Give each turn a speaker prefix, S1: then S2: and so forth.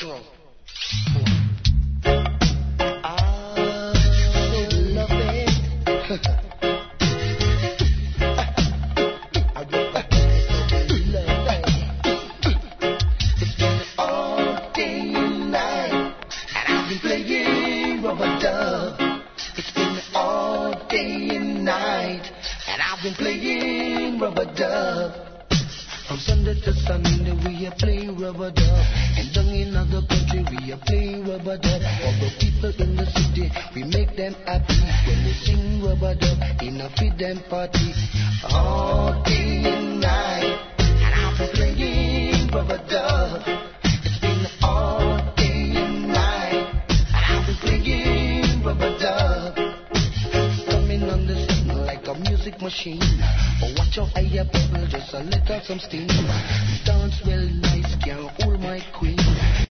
S1: love it. Playing rubber dub. From Sunday to Sunday we are playing rubber dub. And down in other country we are playing rubber dub. All the people in the city, we make them happy when we sing rubber dub in a feed them party. All day and night, and I've been playing rubber dub. It's been all day and night, and I've been playing rubber dub. Coming on the scene like a music machine. Oh, watch out, I bubble, just a little some steam. Dance well nice, can't hold my queen.